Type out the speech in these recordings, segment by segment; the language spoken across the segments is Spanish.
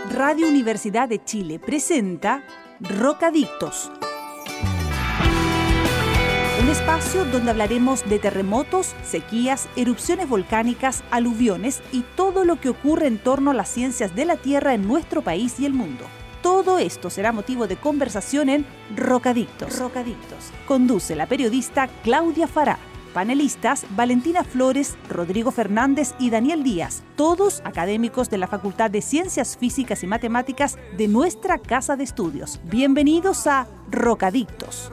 Radio Universidad de Chile presenta Rocadictos. Un espacio donde hablaremos de terremotos, sequías, erupciones volcánicas, aluviones y todo lo que ocurre en torno a las ciencias de la Tierra en nuestro país y el mundo. Todo esto será motivo de conversación en Rocadictos. Conduce la periodista Claudia Fará. Panelistas Valentina Flores, Rodrigo Fernández y Daniel Díaz, todos académicos de la Facultad de Ciencias Físicas y Matemáticas de nuestra Casa de Estudios. Bienvenidos a Rocadictos.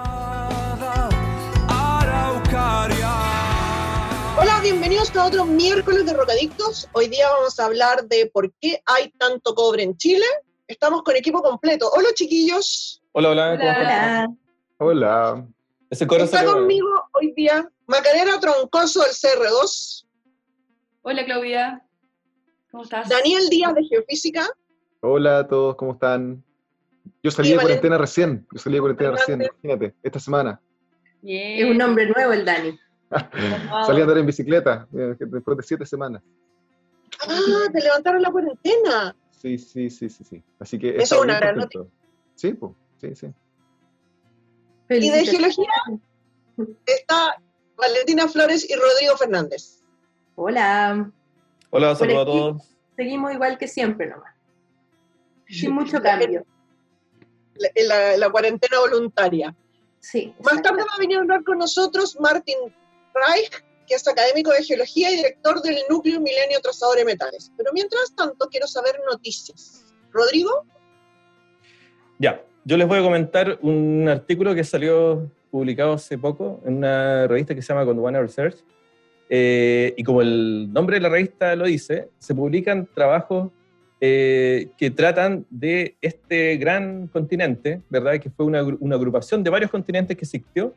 Hola, bienvenidos a otro miércoles de Rocadictos. Hoy día vamos a hablar de por qué hay tanto cobre en Chile. Estamos con equipo completo. Hola, chiquillos. Hola. Hola. Ese coro está conmigo hoy día Macarena Troncoso del CR2. Hola, Claudia. ¿Cómo estás? Daniel Díaz de Geofísica. Hola a todos, ¿cómo están? Yo salí de cuarentena recién. Imagínate, esta semana. Bien. Es un nombre nuevo el Dani. Salí a andar en bicicleta después de 7 semanas. Ah, te levantaron la cuarentena. Sí. Así que eso es una gran noticia. Sí, pues, sí. Y de geología está Valentina Flores y Rodrigo Fernández. Hola. Hola, saludos a todos. Seguimos igual que siempre nomás. Sin mucho cambio. La cuarentena voluntaria. Sí. Más tarde va a venir a hablar con nosotros Martin Reich, que es académico de geología y director del Núcleo Milenio Trazador de Metales. Pero mientras tanto quiero saber noticias. ¿Rodrigo? Ya, yo les voy a comentar un artículo que salió publicado hace poco en una revista que se llama Gondwana Research, y como el nombre de la revista lo dice, se publican trabajos que tratan de este gran continente, ¿verdad? Que fue una agrupación de varios continentes que existió,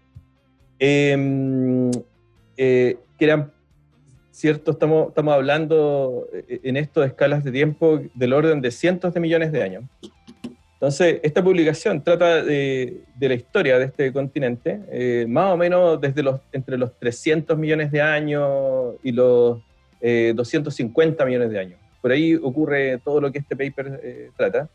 que eran, ¿cierto? Estamos hablando en esto de escalas de tiempo del orden de cientos de millones de años. Entonces, esta publicación trata de la historia de este continente, más o menos entre los 300 millones de años y los 250 millones de años. Por ahí ocurre todo lo que este paper trata.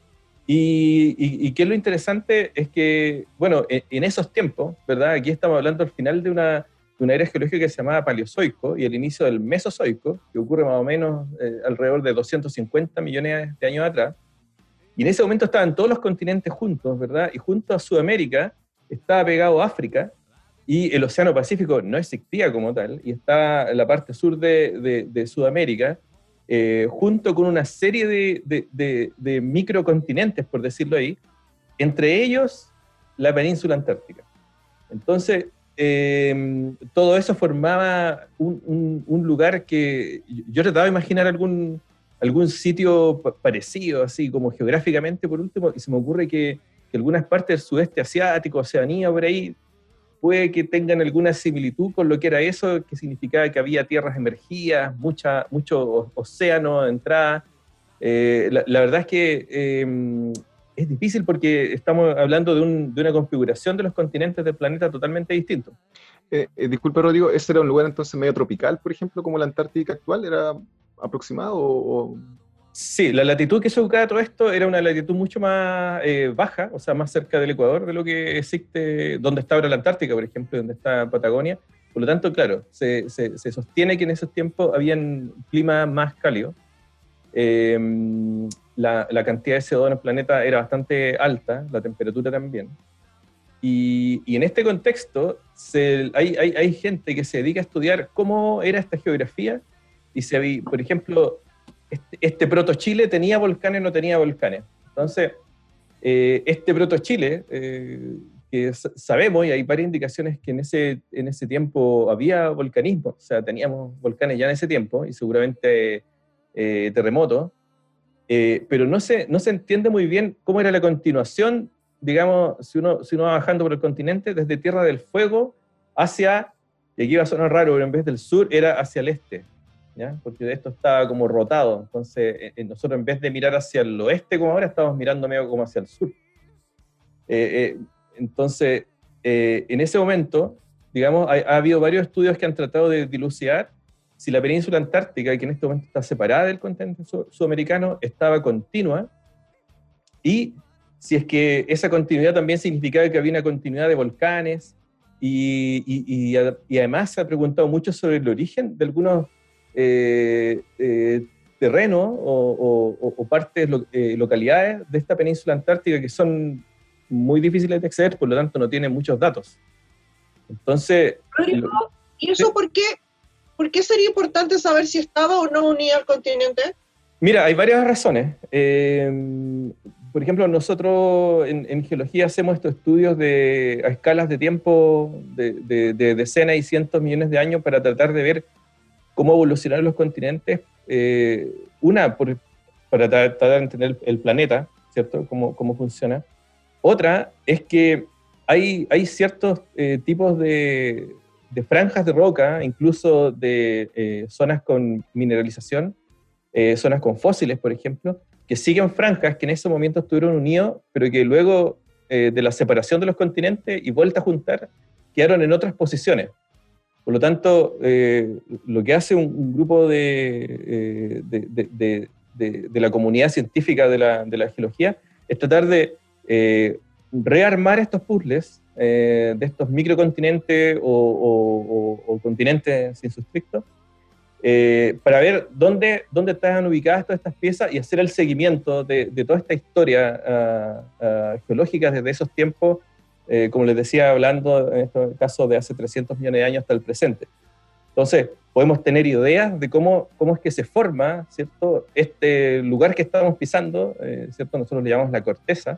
Y qué es lo interesante es que, bueno, en esos tiempos, ¿verdad? Aquí estamos hablando al final de una era geológica que se llamaba Paleozoico y el inicio del Mesozoico, que ocurre más o menos alrededor de 250 millones de años atrás. Y en ese momento estaban todos los continentes juntos, ¿verdad? Y junto a Sudamérica estaba pegado África y el Océano Pacífico no existía como tal, y estaba en la parte sur de Sudamérica, junto con una serie de microcontinentes, por decirlo ahí, entre ellos la península antártica. Entonces, todo eso formaba un lugar que yo trataba de imaginar algún sitio parecido, así como geográficamente por último, y se me ocurre que algunas partes del sudeste asiático, Oceanía, por ahí, puede que tengan alguna similitud con lo que era eso, que significaba que había tierras emergidas, mucho océano de entrada. La verdad es que es difícil porque estamos hablando de una configuración de los continentes del planeta totalmente distinto. Disculpa, Rodrigo, ¿ese era un lugar entonces medio tropical, por ejemplo, como la Antártica actual? ¿Era aproximado o...? Sí, la latitud que se ubicaba todo esto era una latitud mucho más baja, o sea, más cerca del Ecuador de lo que existe, donde está ahora la Antártica, por ejemplo, donde está Patagonia. Por lo tanto, claro, se sostiene que en esos tiempos habían clima más cálido. La cantidad de CO2 en el planeta era bastante alta, la temperatura también. Y en este contexto hay gente que se dedica a estudiar cómo era esta geografía, y por ejemplo, este proto-Chile tenía volcanes o no tenía volcanes. Entonces, este proto-Chile, que sabemos, y hay varias indicaciones que en ese tiempo había volcanismo, o sea, teníamos volcanes ya en ese tiempo, y seguramente terremotos, pero no se entiende muy bien cómo era la continuación, digamos, si uno va bajando por el continente, desde Tierra del Fuego hacia, y aquí va a sonar raro, pero en vez del sur, era hacia el este, ¿ya? Porque esto estaba como rotado. Entonces nosotros, en vez de mirar hacia el oeste como ahora, estamos mirando medio como hacia el sur. Entonces, en ese momento, digamos, ha habido varios estudios que han tratado de dilucidar si la península antártica, que en este momento está separada del continente sudamericano, estaba continua, y si es que esa continuidad también significaba que había una continuidad de volcanes, y además se ha preguntado mucho sobre el origen de algunos terrenos o partes, localidades de esta península antártica que son muy difíciles de acceder, por lo tanto no tienen muchos datos. Entonces... Rodrigo, ¿y eso por qué? ¿Por qué sería importante saber si estaba o no unida al continente? Mira, hay varias razones. Por ejemplo, nosotros en geología hacemos estos estudios a escalas de tiempo de decenas y cientos de millones de años para tratar de ver cómo evolucionaron los continentes. Para tratar de entender el planeta, ¿cierto? Cómo funciona. Otra es que hay ciertos tipos de franjas de roca, incluso de zonas con mineralización, zonas con fósiles, por ejemplo, que siguen franjas que en ese momento estuvieron unidos, pero que luego de la separación de los continentes y vuelta a juntar, quedaron en otras posiciones. Por lo tanto, lo que hace un grupo de la comunidad científica de la geología es tratar de rearmar estos puzzles de estos microcontinentes o continentes sin suscripto, para ver dónde están ubicadas todas estas piezas y hacer el seguimiento de toda esta historia geológica desde esos tiempos, como les decía, hablando en este caso de hace 300 millones de años hasta el presente. Entonces, podemos tener ideas de cómo es que se forma, ¿cierto?, este lugar que estamos pisando, ¿cierto?, nosotros le llamamos la corteza,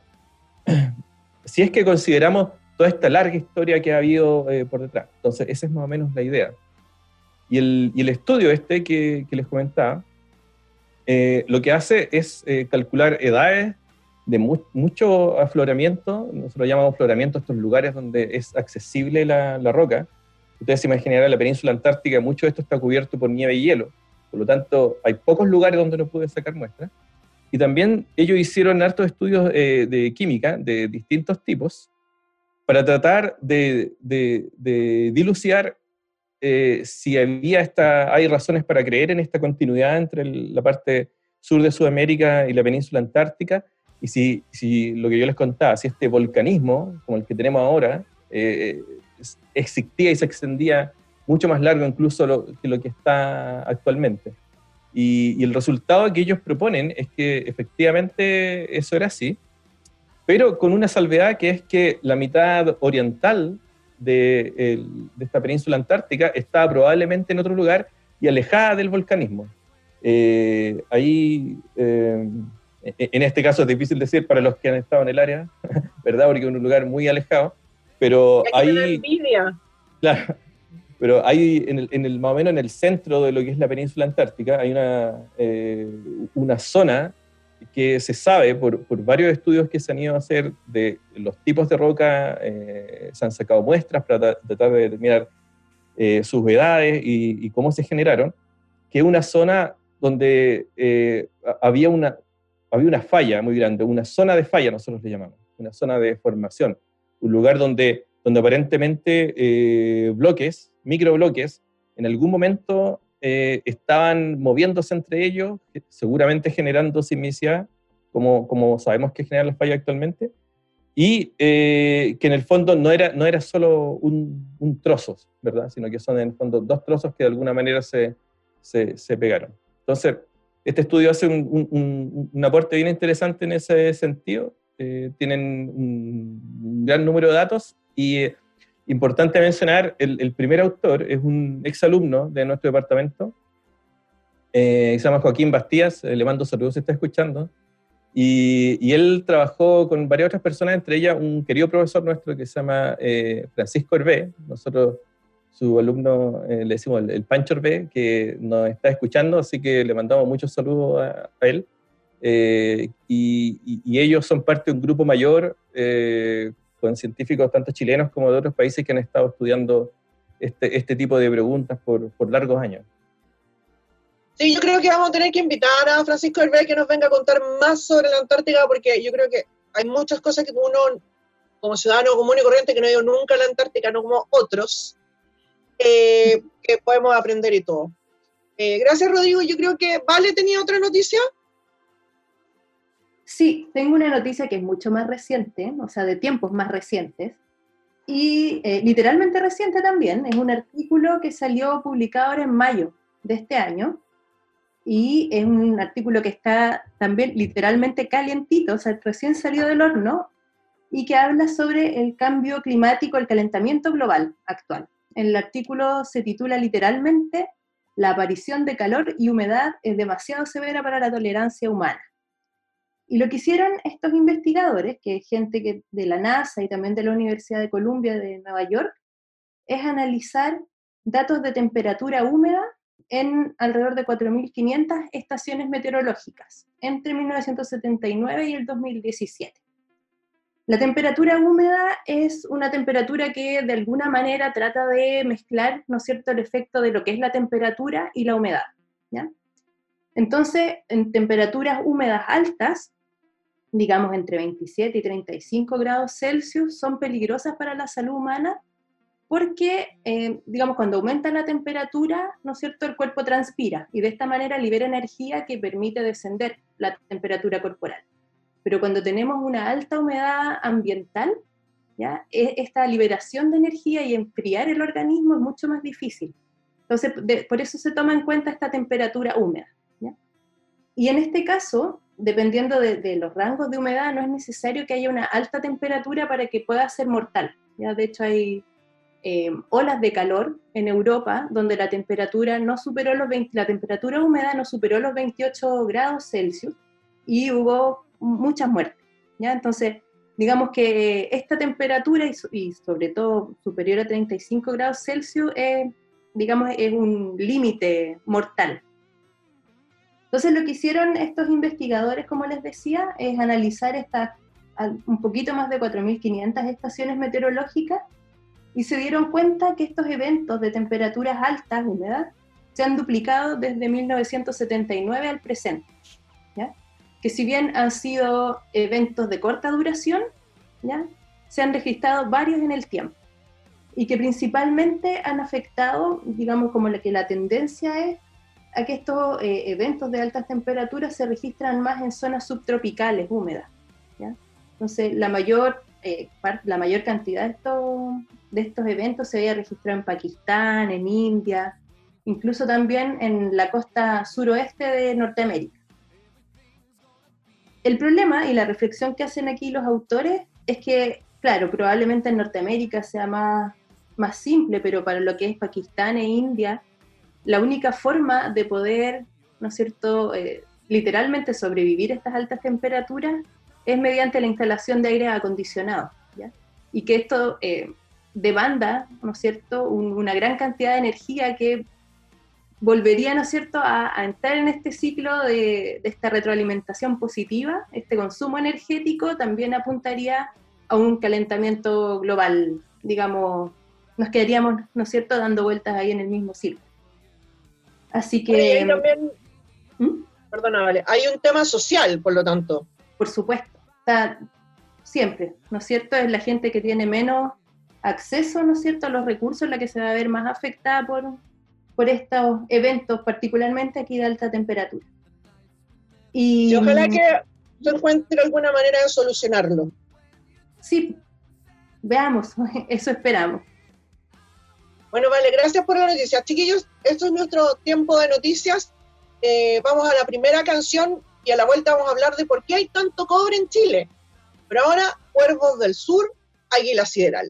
si es que consideramos toda esta larga historia que ha habido por detrás. Entonces, esa es más o menos la idea. Y el estudio que les comentaba, lo que hace es calcular edades de mucho afloramiento. Nosotros llamamos afloramiento a estos lugares donde es accesible la roca. Ustedes se imaginarán, la península antártica, mucho de esto está cubierto por nieve y hielo. Por lo tanto, hay pocos lugares donde no pueden sacar muestras. Y también ellos hicieron hartos estudios de química de distintos tipos para tratar de dilucidar si hay razones para creer en esta continuidad entre la parte sur de Sudamérica y la península antártica, y si lo que yo les contaba, si este volcanismo, como el que tenemos ahora, existía y se extendía mucho más largo incluso que lo que está actualmente. Y el resultado que ellos proponen es que efectivamente eso era así, pero con una salvedad, que es que la mitad oriental de esta península antártica estaba probablemente en otro lugar y alejada del volcanismo. En este caso es difícil decir para los que han estado en el área, ¿verdad? Porque es un lugar muy alejado, pero hay... Claro, pero hay más o menos en el centro de lo que es la península antártica, hay una zona que se sabe por varios estudios que se han ido a hacer de los tipos de roca, se han sacado muestras para tratar de determinar sus edades y cómo se generaron, que es una zona donde había una falla muy grande, una zona de falla nosotros le llamamos, una zona de formación, un lugar donde aparentemente microbloques, en algún momento estaban moviéndose entre ellos, seguramente generando sismicidad, como sabemos que generan las fallas actualmente, y que en el fondo no era solo un trozo, ¿verdad? Sino que son en el fondo dos trozos que de alguna manera se pegaron. Entonces, este estudio hace un aporte bien interesante en ese sentido. Tienen un gran número de datos y importante mencionar, el primer autor es un exalumno de nuestro departamento, se llama Joaquín Bastías, le mando saludos si está escuchando, y él trabajó con varias otras personas, entre ellas un querido profesor nuestro que se llama Francisco Hervé. Nosotros, su alumno, le decimos el Pancho Hervé, que nos está escuchando, así que le mandamos muchos saludos a él. Y ellos son parte de un grupo mayor con científicos tanto chilenos como de otros países que han estado estudiando este tipo de preguntas por largos años. Sí, yo creo que vamos a tener que invitar a Francisco Hervé que nos venga a contar más sobre la Antártica, porque yo creo que hay muchas cosas que uno, como ciudadano común y corriente, que no ha ido nunca a la Antártica, no como otros, que podemos aprender y todo. Gracias, Rodrigo. Yo creo que Vale tenía otra noticia. Sí, tengo una noticia que es mucho más reciente, o sea, de tiempos más recientes, y literalmente reciente también. Es un artículo que salió publicado ahora en mayo de este año, y es un artículo que está también literalmente calientito, o sea, recién salió del horno, y que habla sobre el cambio climático, el calentamiento global actual. El artículo se titula literalmente "La aparición de calor y humedad es demasiado severa para la tolerancia humana". Y lo que hicieron estos investigadores, que es gente de la NASA y también de la Universidad de Columbia de Nueva York, es analizar datos de temperatura húmeda en alrededor de 4.500 estaciones meteorológicas entre 1979 y el 2017. La temperatura húmeda es una temperatura que de alguna manera trata de mezclar, ¿no es cierto?, el efecto de lo que es la temperatura y la humedad, ¿ya? Entonces, en temperaturas húmedas altas, digamos entre 27 y 35 grados Celsius, son peligrosas para la salud humana porque, digamos, cuando aumenta la temperatura, ¿no es cierto?, el cuerpo transpira y de esta manera libera energía que permite descender la temperatura corporal. Pero cuando tenemos una alta humedad ambiental, ¿ya?, esta liberación de energía y enfriar el organismo es mucho más difícil. Entonces, por eso se toma en cuenta esta temperatura húmeda, ¿ya? Y en este caso, dependiendo de los rangos de humedad, no es necesario que haya una alta temperatura para que pueda ser mortal, ¿ya? De hecho, hay olas de calor en Europa donde la temperatura la temperatura húmeda no superó los 28 grados Celsius y hubo muchas muertes, ¿ya? Entonces, digamos que esta temperatura y sobre todo superior a 35 grados Celsius digamos, es un límite mortal. Entonces lo que hicieron estos investigadores, como les decía, es analizar un poquito más de 4.500 estaciones meteorológicas y se dieron cuenta que estos eventos de temperaturas altas, húmedas, se han duplicado desde 1979 al presente, ¿ya? Que si bien han sido eventos de corta duración, ¿ya?, se han registrado varios en el tiempo y que principalmente han afectado, digamos, como que la tendencia es a que estos eventos de altas temperaturas se registran más en zonas subtropicales húmedas, ¿ya? Entonces, la mayor cantidad de estos eventos se había registrado en Pakistán, en India, incluso también en la costa suroeste de Norteamérica. El problema y la reflexión que hacen aquí los autores es que, claro, probablemente en Norteamérica sea más simple, pero para lo que es Pakistán e India, la única forma de poder, ¿no es cierto?, literalmente sobrevivir a estas altas temperaturas es mediante la instalación de aire acondicionado, ¿ya? Y que esto demanda, ¿no es cierto?, una gran cantidad de energía que volvería, ¿no es cierto?, a entrar en este ciclo de esta retroalimentación positiva. Este consumo energético también apuntaría a un calentamiento global, digamos, nos quedaríamos, ¿no es cierto?, dando vueltas ahí en el mismo círculo. Así que... Ahí también, perdona, Vale, hay un tema social, por lo tanto. Por supuesto, está siempre, ¿no es cierto?, es la gente que tiene menos acceso, ¿no es cierto?, a los recursos la que se va a ver más afectada por estos eventos, particularmente aquí de alta temperatura. Y ojalá que se encuentre alguna manera de solucionarlo. Sí, veamos, eso esperamos. Bueno, Vale, gracias por la noticia. Chiquillos, esto es nuestro tiempo de noticias. Vamos a la primera canción y a la vuelta vamos a hablar de por qué hay tanto cobre en Chile. Pero ahora, Cuervos del Sur, Águila Sideral.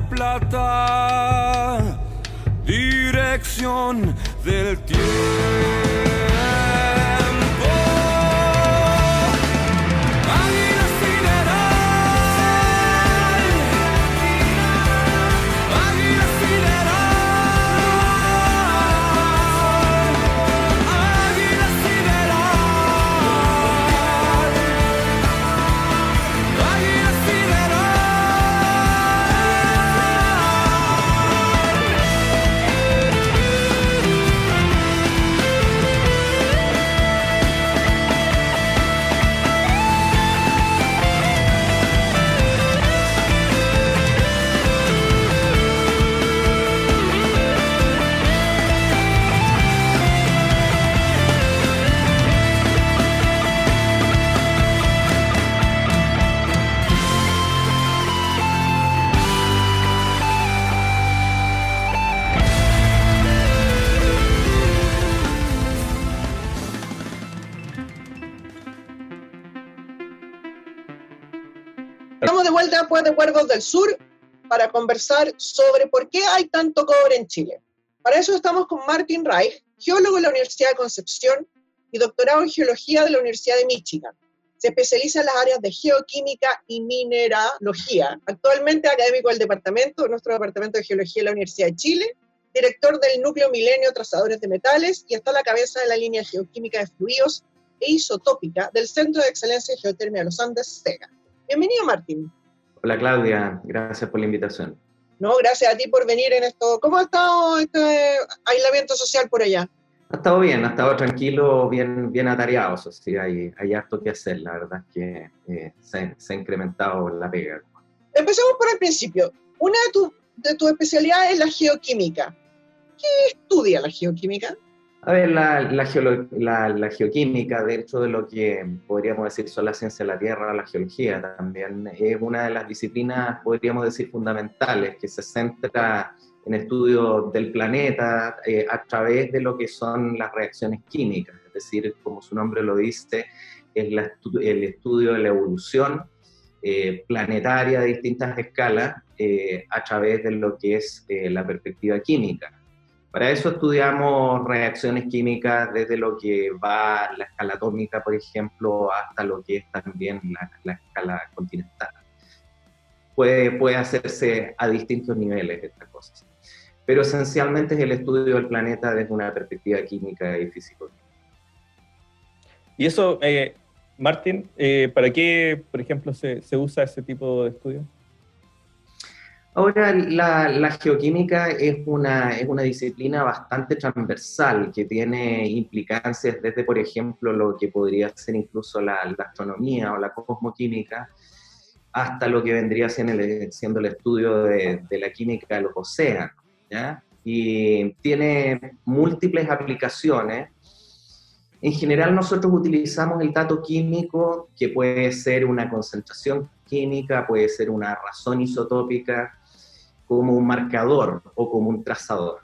plata, dirección del tiempo. Águila sideral, águila sideral, águila sideral, águila sideral. Estamos de vuelta después de Cuervos del Sur para conversar sobre por qué hay tanto cobre en Chile. Para eso estamos con Martin Reich, geólogo de la Universidad de Concepción y doctorado en geología de la Universidad de Michigan. Se especializa en las áreas de geoquímica y mineralogía. Actualmente académico del nuestro departamento de geología de la Universidad de Chile, director del núcleo Milenio Trazadores de Metales y está a la cabeza de la línea geoquímica de fluidos e isotópica del Centro de Excelencia en Geotermia de los Andes, CEGA. Bienvenido, Martín. Hola, Claudia. Gracias por la invitación. No, gracias a ti por venir en esto. ¿Cómo ha estado este aislamiento social por allá? Ha estado bien, ha estado tranquilo, bien atareado. O sea, hay harto que hacer. La verdad es que se ha incrementado la pega. Empecemos por el principio. Una de tus especialidades es la geoquímica. ¿Qué estudia la geoquímica? A ver, la geoquímica, dentro de lo que podríamos decir son las ciencias de la Tierra, la geología también, es una de las disciplinas, podríamos decir, fundamentales, que se centra en estudio del planeta a través de lo que son las reacciones químicas, es decir, como su nombre lo dice, es el estudio de la evolución planetaria de distintas escalas a través de lo que es la perspectiva química. Para eso estudiamos reacciones químicas desde lo que va la escala atómica, por ejemplo, hasta lo que es también la escala continental. Puede hacerse a distintos niveles estas cosas, pero esencialmente es el estudio del planeta desde una perspectiva química y físico-química. Y eso, Martín, ¿para qué, por ejemplo, se usa ese tipo de estudio? Ahora, la geoquímica es una disciplina bastante transversal que tiene implicancias desde, por ejemplo, lo que podría ser incluso la astronomía o la cosmoquímica, hasta lo que vendría siendo el estudio de la química de los océanos, ¿ya? Y tiene múltiples aplicaciones. En general nosotros utilizamos el dato químico, que puede ser una concentración química, puede ser una razón isotópica, como un marcador o como un trazador.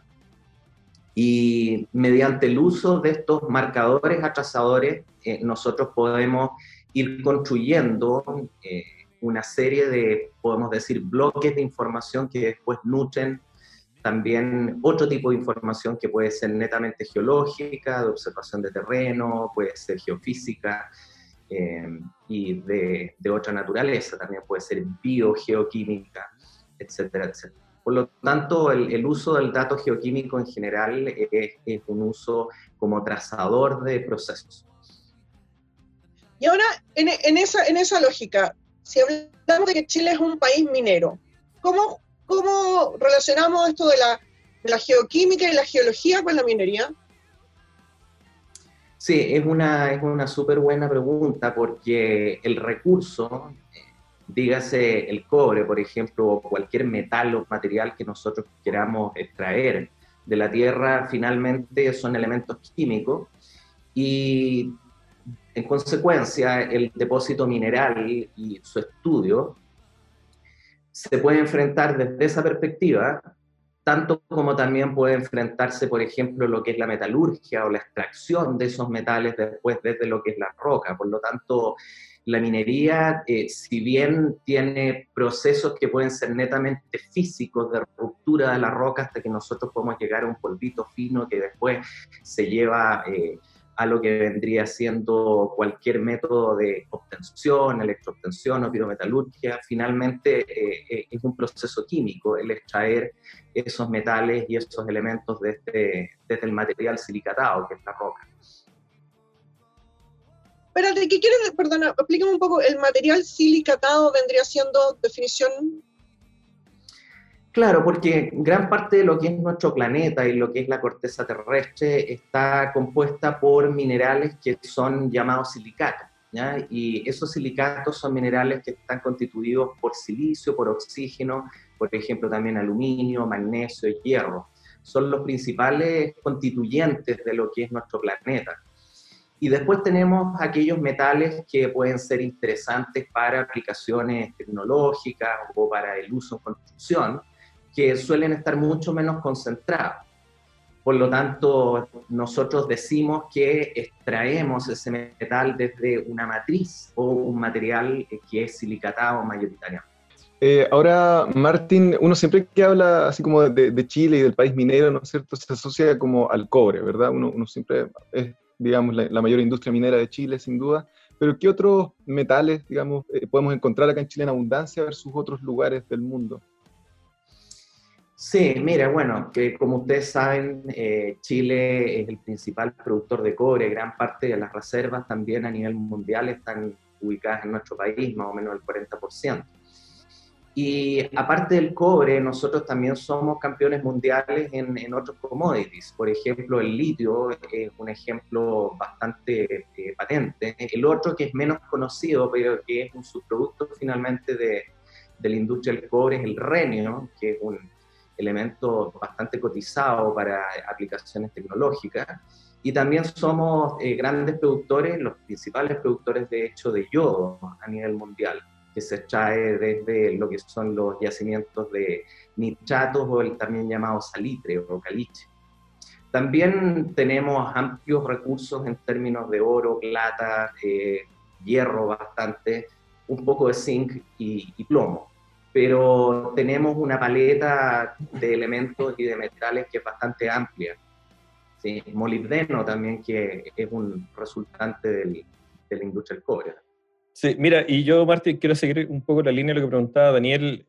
Y mediante el uso de estos marcadores a trazadores, nosotros podemos ir construyendo una serie de, podemos decir, bloques de información que después nutren también otro tipo de información que puede ser netamente geológica, de observación de terreno, puede ser geofísica, y de otra naturaleza, también puede ser biogeoquímica, etcétera, etcétera. Por lo tanto, el uso del dato geoquímico en general es un uso como trazador de procesos. Y ahora, en esa lógica, si hablamos de que Chile es un país minero, ¿cómo relacionamos esto de la geoquímica y la geología con la minería? Sí, es una súper buena pregunta, porque el recurso, dígase el cobre, por ejemplo, o cualquier metal o material que nosotros queramos extraer de la tierra, finalmente son elementos químicos, y en consecuencia el depósito mineral y su estudio se puede enfrentar desde esa perspectiva tanto como también puede enfrentarse, por ejemplo, lo que es la metalurgia o la extracción de esos metales después desde lo que es la roca. Por lo tanto, la minería, si bien tiene procesos que pueden ser netamente físicos de ruptura de la roca hasta que nosotros podemos llegar a un polvito fino que después se lleva a lo que vendría siendo cualquier método de obtención, electroobtención o pirometalurgia, finalmente es un proceso químico el extraer esos metales y esos elementos desde el material silicatado, que es la roca. Espérate, ¿qué quieres? Perdona, explícame un poco. ¿El material silicatado vendría siendo definición? Claro, porque gran parte de lo que es nuestro planeta y lo que es la corteza terrestre está compuesta por minerales que son llamados silicatos, ¿ya? Y esos silicatos son minerales que están constituidos por silicio, por oxígeno, por ejemplo también aluminio, magnesio y hierro. Son los principales constituyentes de lo que es nuestro planeta. Y después tenemos aquellos metales que pueden ser interesantes para aplicaciones tecnológicas o para el uso en construcción, que suelen estar mucho menos concentrados. Por lo tanto, nosotros decimos que extraemos ese metal desde una matriz o un material que es silicatado mayoritariamente. Ahora, Martín, uno siempre que habla así como de Chile y del país minero, ¿no es cierto?, se asocia como al cobre, ¿verdad? Uno siempre es, digamos, la mayor industria minera de Chile, sin duda. Pero ¿qué otros metales, digamos, podemos encontrar acá en Chile en abundancia versus otros lugares del mundo? Sí, mira, bueno, que como ustedes saben, Chile es el principal productor de cobre, gran parte de las reservas también a nivel mundial están ubicadas en nuestro país, más o menos el 40%. Y aparte del cobre, nosotros también somos campeones mundiales en otros commodities. Por ejemplo, el litio es un ejemplo bastante patente. El otro que es menos conocido, pero que es un subproducto finalmente de la industria del cobre, es el renio, que es un elemento bastante cotizado para aplicaciones tecnológicas. Y también somos grandes productores, los principales productores de hecho de yodo a nivel mundial, que se extrae desde lo que son los yacimientos de nitratos o el también llamado salitre o caliche. También tenemos amplios recursos en términos de oro, plata, hierro bastante, un poco de zinc y plomo. Pero tenemos una paleta de elementos y de metales que es bastante amplia. ¿Sí? Molibdeno también, que es un resultante de la industria del cobre. Sí, mira, y yo, Martín, quiero seguir un poco la línea de lo que preguntaba Daniel.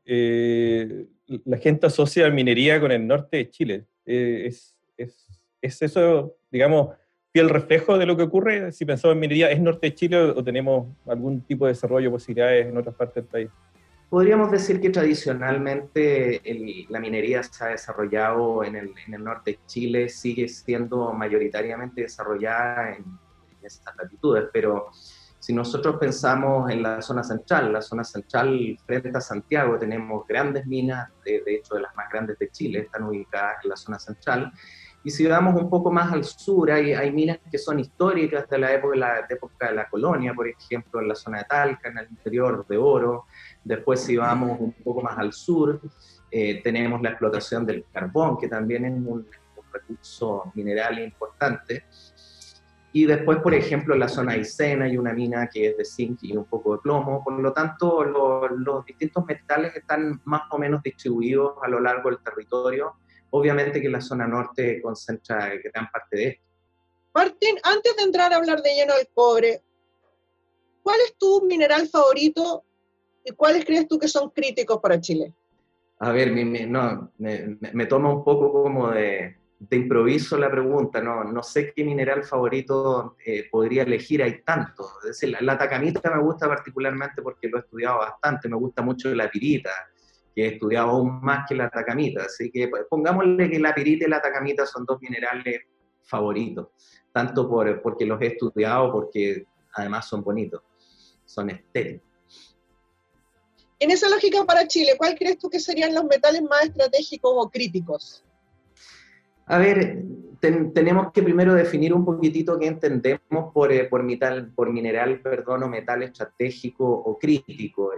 La gente asocia minería con el norte de Chile. ¿Es eso, digamos, fiel reflejo de lo que ocurre? Si pensamos en minería, ¿es norte de Chile o tenemos algún tipo de desarrollo, posibilidades en otras partes del país? Podríamos decir que tradicionalmente la minería se ha desarrollado en el norte de Chile, sigue siendo mayoritariamente desarrollada en esas latitudes, pero si nosotros pensamos en la zona central frente a Santiago tenemos grandes minas, de hecho de las más grandes de Chile, están ubicadas en la zona central, y si vamos un poco más al sur, hay minas que son históricas de la época de la colonia, por ejemplo, en la zona de Talca, en el interior de oro. Después si vamos un poco más al sur, tenemos la explotación del carbón, que también es un recurso mineral importante. Y después, por ejemplo, en la zona de Aysén hay una mina que es de zinc y un poco de plomo. Por lo tanto, los distintos metales están más o menos distribuidos a lo largo del territorio. Obviamente que la zona norte concentra gran parte de esto. Martín, antes de entrar a hablar de lleno del cobre, ¿cuál es tu mineral favorito y cuáles crees tú que son críticos para Chile? A ver, me toma un poco como de improviso la pregunta, no sé qué mineral favorito podría elegir, hay tantos. Es decir, la atacamita me gusta particularmente porque lo he estudiado bastante, me gusta mucho la pirita, que he estudiado aún más que la atacamita, así que pongámosle que la pirita y la atacamita son dos minerales favoritos, tanto porque los he estudiado, porque además son bonitos, son estéticos. En esa lógica para Chile, ¿cuál crees tú que serían los metales más estratégicos o críticos? A ver, tenemos que primero definir un poquitito qué entendemos por mineral, o metal estratégico o crítico.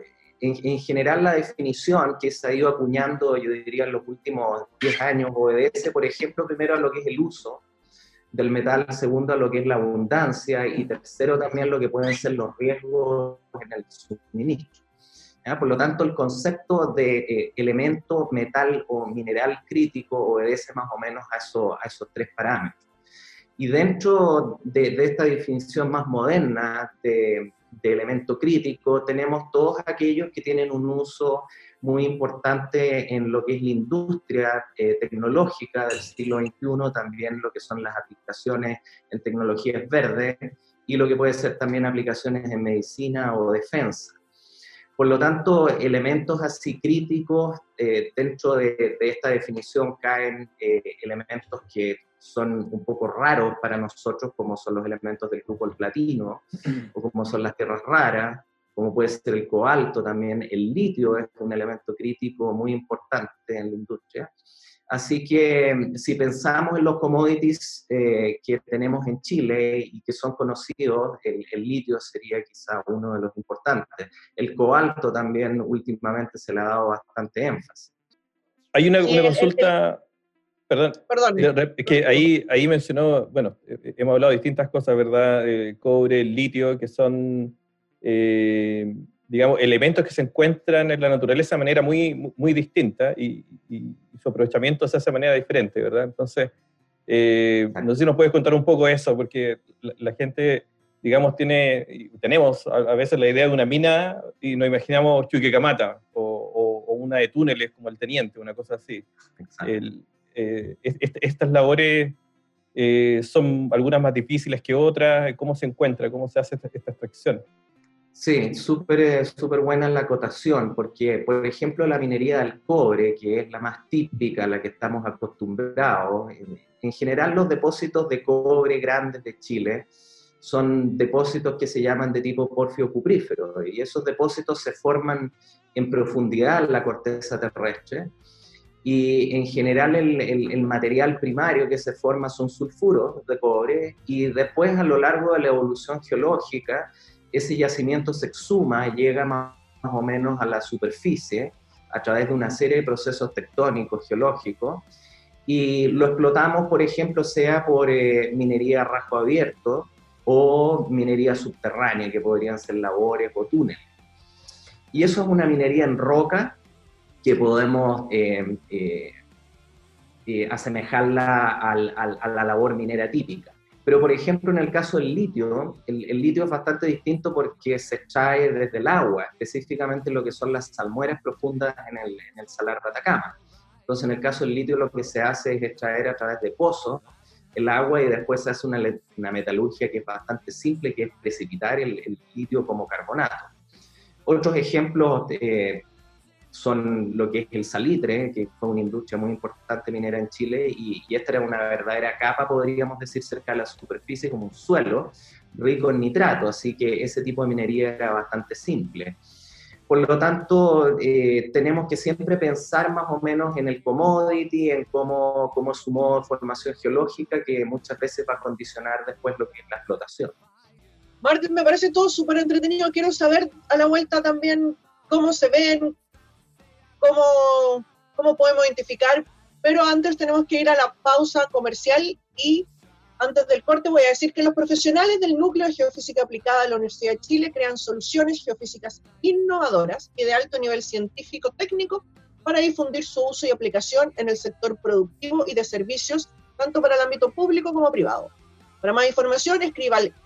en general la definición que se ha ido acuñando, yo diría en los últimos 10 años, obedece, por ejemplo, primero a lo que es el uso del metal, segundo a lo que es la abundancia y tercero también lo que pueden ser los riesgos en el suministro. ¿Ya? Por lo tanto, el concepto de elemento, metal o mineral crítico obedece más o menos a esos tres parámetros. Y dentro de esta definición más moderna de elemento crítico, tenemos todos aquellos que tienen un uso muy importante en lo que es la industria tecnológica del siglo XXI, también lo que son las aplicaciones en tecnologías verdes y lo que puede ser también aplicaciones en medicina o defensa. Por lo tanto, elementos así críticos, dentro de esta definición caen elementos que son un poco raros para nosotros, como son los elementos del grupo del platino, o como son las tierras raras, como puede ser el cobalto también. El litio es un elemento crítico muy importante en la industria. Así que si pensamos en los commodities que tenemos en Chile y que son conocidos, el litio sería quizá uno de los importantes. El cobalto también últimamente se le ha dado bastante énfasis. Hay una Sí, consulta, perdón, Perdón. que ahí mencionó, bueno, hemos hablado de distintas cosas, ¿verdad? El cobre, el litio, que son, digamos, elementos que se encuentran en la naturaleza de manera muy, muy distinta y su aprovechamiento se hace de manera diferente, ¿verdad? Entonces, no sé si nos puedes contar un poco eso, porque la gente, digamos, tenemos a veces la idea de una mina y nos imaginamos Chuquicamata o una de túneles como el Teniente, una cosa así. Estas labores son algunas más difíciles que otras. ¿Cómo se encuentra? ¿Cómo se hace esta extracción? Sí, súper buena la acotación, porque, por ejemplo, la minería del cobre, que es la más típica, a la que estamos acostumbrados, en general los depósitos de cobre grandes de Chile son depósitos que se llaman de tipo porfio-cuprífero, y esos depósitos se forman en profundidad en la corteza terrestre, y en general el material primario que se forma son sulfuros de cobre, y después a lo largo de la evolución geológica, ese yacimiento se exhuma, llega más o menos a la superficie a través de una serie de procesos tectónicos, geológicos, y lo explotamos, por ejemplo, sea por minería a rasgo abierto o minería subterránea, que podrían ser labores o túneles. Y eso es una minería en roca que podemos asemejarla a la labor minera típica. Pero, por ejemplo, en el caso del litio, el litio es bastante distinto porque se extrae desde el agua, específicamente lo que son las salmueras profundas en el salar de Atacama. Entonces, en el caso del litio, lo que se hace es extraer a través de pozos el agua y después se hace una metalurgia que es bastante simple, que es precipitar el litio como carbonato. Otros ejemplos son lo que es el salitre, que fue una industria muy importante minera en Chile, y esta era una verdadera capa, podríamos decir, cerca de la superficie, como un suelo rico en nitrato, así que ese tipo de minería era bastante simple. Por lo tanto, tenemos que siempre pensar más o menos en el commodity, en cómo es su modo de formación geológica, que muchas veces va a condicionar después lo que es la explotación. Martín, me parece todo súper entretenido. Quiero saber a la vuelta también cómo se ven, cómo podemos identificar, pero antes tenemos que ir a la pausa comercial y antes del corte voy a decir que los profesionales del Núcleo de Geofísica Aplicada de la Universidad de Chile crean soluciones geofísicas innovadoras y de alto nivel científico-técnico para difundir su uso y aplicación en el sector productivo y de servicios, tanto para el ámbito público como privado. Para más información, escriba al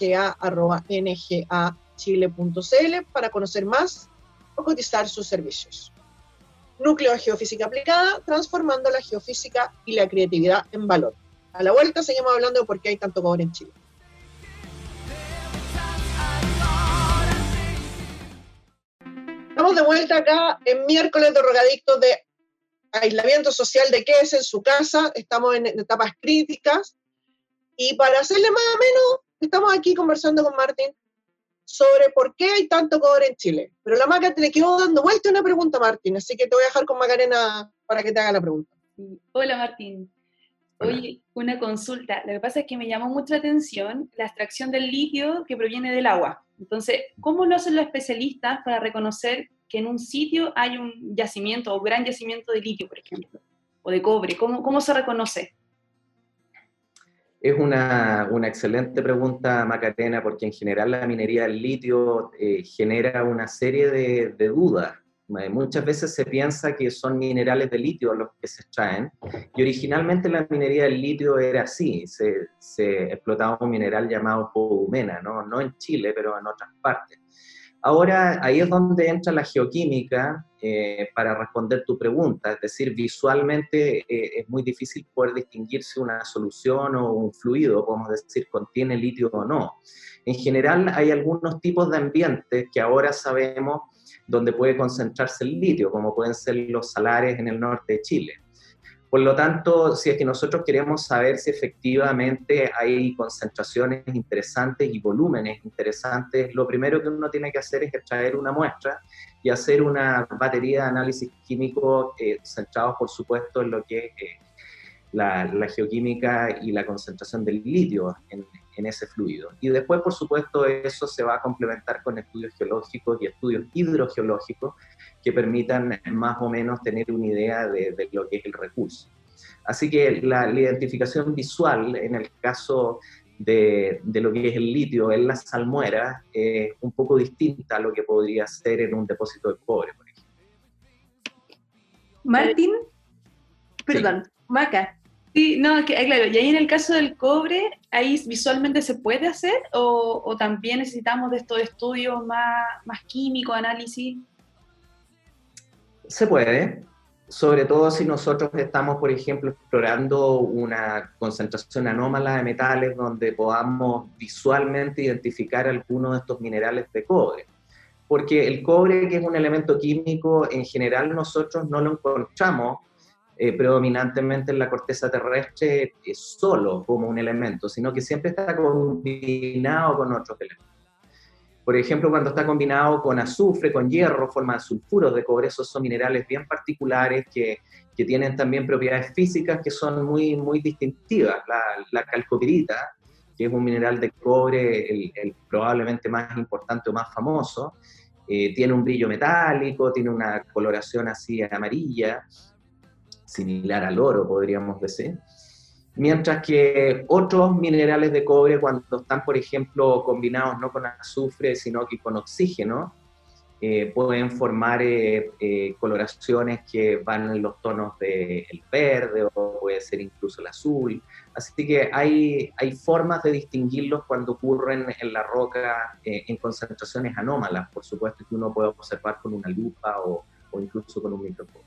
nga@ngachile.cl para conocer más o cotizar sus servicios. Núcleo de Geofísica Aplicada, transformando la geofísica y la creatividad en valor. A la vuelta seguimos hablando de por qué hay tanto cobre en Chile. Estamos de vuelta acá en miércoles de drogadictos de aislamiento social de quédese en su casa. Estamos en etapas críticas y para hacerle más o menos, estamos aquí conversando con Martín sobre por qué hay tanto cobre en Chile. Pero la Maca te le quedó dando vuelta una pregunta, Martín, así que te voy a dejar con Macarena para que te haga la pregunta. Hola Martín. Oye, una consulta. Lo que pasa es que me llamó mucho la atención la extracción del litio que proviene del agua. Entonces, ¿cómo lo hacen los especialistas para reconocer que en un sitio hay un yacimiento o gran yacimiento de litio, por ejemplo, o de cobre? ¿Cómo se reconoce? Es una excelente pregunta, Macarena, porque en general la minería del litio genera una serie de dudas. Muchas veces se piensa que son minerales de litio los que se extraen, y originalmente la minería del litio era así, se explotaba un mineral llamado podumena, no en Chile, pero en otras partes. Ahora, ahí es donde entra la geoquímica para responder tu pregunta, es decir, visualmente es muy difícil poder distinguir si una solución o un fluido, podemos decir, contiene litio o no. En general, hay algunos tipos de ambientes que ahora sabemos donde puede concentrarse el litio, como pueden ser los salares en el norte de Chile. Por lo tanto, si es que nosotros queremos saber si efectivamente hay concentraciones interesantes y volúmenes interesantes, lo primero que uno tiene que hacer es extraer una muestra y hacer una batería de análisis químico centrados, por supuesto, en lo que es la geoquímica y la concentración del litio en ese fluido. Y después, por supuesto, eso se va a complementar con estudios geológicos y estudios hidrogeológicos que permitan más o menos tener una idea de lo que es el recurso. Así que la identificación visual, en el caso de lo que es el litio en las salmueras, es un poco distinta a lo que podría ser en un depósito de cobre, por ejemplo. Martín, perdón, Maca. Sí, no, es que, claro, y ahí en el caso del cobre, ahí visualmente se puede hacer, o también necesitamos de estos estudios más químicos, análisis. Se puede, sobre todo si nosotros estamos, por ejemplo, explorando una concentración anómala de metales donde podamos visualmente identificar algunos de estos minerales de cobre. Porque el cobre, que es un elemento químico, en general nosotros no lo encontramos predominantemente en la corteza terrestre solo como un elemento, sino que siempre está combinado con otros elementos. Por ejemplo, cuando está combinado con azufre, con hierro, forma sulfuros de cobre. Esos son minerales bien particulares que tienen también propiedades físicas que son muy, muy distintivas. La calcopirita, que es un mineral de cobre el probablemente más importante o más famoso, tiene un brillo metálico, tiene una coloración así amarilla, similar al oro, podríamos decir. Mientras que otros minerales de cobre, cuando están, por ejemplo, combinados no con azufre, sino que con oxígeno, pueden formar coloraciones que van en los tonos del verde, o puede ser incluso el azul. Así que hay formas de distinguirlos cuando ocurren en la roca en concentraciones anómalas, por supuesto, que uno puede observar con una lupa o incluso con un microscopio.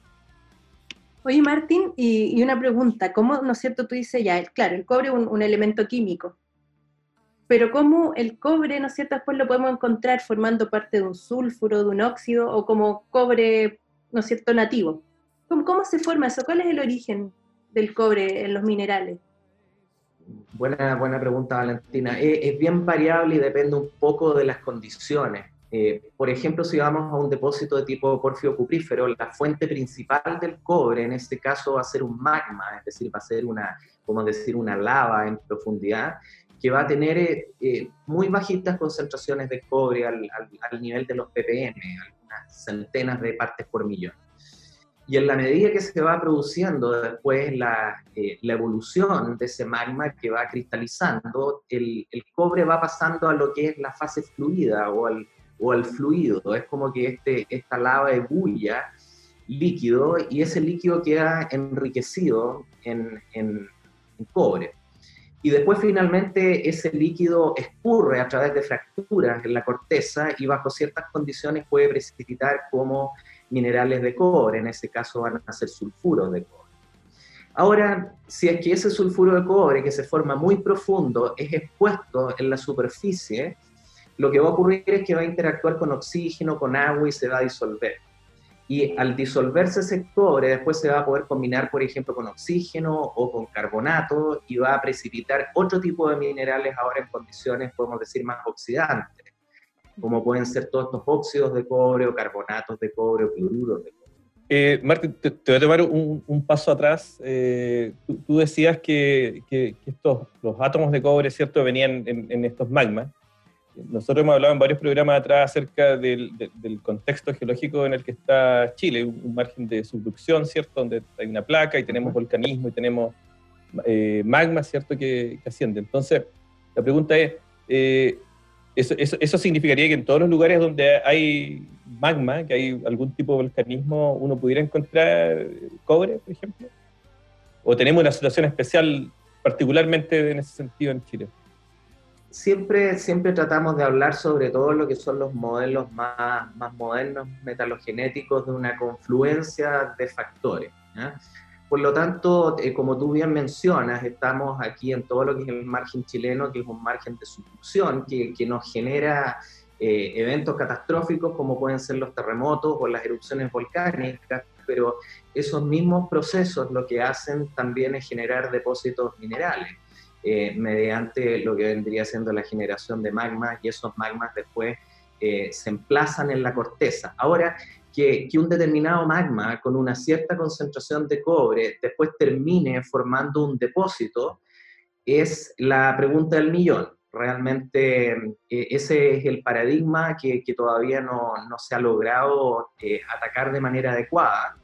Oye, Martín, y una pregunta, ¿cómo, no es cierto, tú dices ya, claro, el cobre es un elemento químico, pero cómo el cobre, no es cierto, después lo podemos encontrar formando parte de un sulfuro, de un óxido, o como cobre, no es cierto, nativo? ¿Cómo se forma eso? ¿Cuál es el origen del cobre en los minerales? Buena pregunta, Valentina. Es bien variable y depende un poco de las condiciones. Por ejemplo, si vamos a un depósito de tipo pórfido cuprífero, la fuente principal del cobre en este caso va a ser un magma, es decir, va a ser una lava en profundidad, que va a tener muy bajitas concentraciones de cobre al nivel de los ppm, algunas centenas de partes por millón. Y en la medida que se va produciendo después la evolución de ese magma que va cristalizando, el cobre va pasando a lo que es la fase fluida o al fluido. Es como que esta lava ebulla líquido y ese líquido queda enriquecido en cobre. Y después finalmente ese líquido escurre a través de fracturas en la corteza y bajo ciertas condiciones puede precipitar como minerales de cobre, en ese caso van a ser sulfuros de cobre. Ahora, si es que ese sulfuro de cobre que se forma muy profundo es expuesto en la superficie, lo que va a ocurrir es que va a interactuar con oxígeno, con agua y se va a disolver. Y al disolverse ese cobre, después se va a poder combinar, por ejemplo, con oxígeno o con carbonato y va a precipitar otro tipo de minerales ahora en condiciones, podemos decir, más oxidantes, como pueden ser todos estos óxidos de cobre o carbonatos de cobre o cloruros de cobre. Martín, te voy a tomar un paso atrás. Tú decías que los átomos de cobre, ¿cierto?, venían en estos magmas. Nosotros hemos hablado en varios programas atrás acerca del contexto geológico en el que está Chile, un margen de subducción, ¿cierto?, donde hay una placa y tenemos volcanismo y tenemos magma, ¿cierto?, que asciende. Entonces, la pregunta es, ¿eso significaría que en todos los lugares donde hay magma, que hay algún tipo de volcanismo, uno pudiera encontrar cobre, por ejemplo? ¿O tenemos una situación especial particularmente en ese sentido en Chile? Siempre tratamos de hablar sobre todo lo que son los modelos más modernos metalogenéticos de una confluencia de factores, ¿ya? Por lo tanto, como tú bien mencionas, estamos aquí en todo lo que es el margen chileno, que es un margen de subducción que nos genera eventos catastróficos como pueden ser los terremotos o las erupciones volcánicas, pero esos mismos procesos lo que hacen también es generar depósitos minerales. Mediante lo que vendría siendo la generación de magmas, y esos magmas después se emplazan en la corteza. Ahora, que un determinado magma con una cierta concentración de cobre después termine formando un depósito es la pregunta del millón. Realmente ese es el paradigma que todavía no se ha logrado atacar de manera adecuada.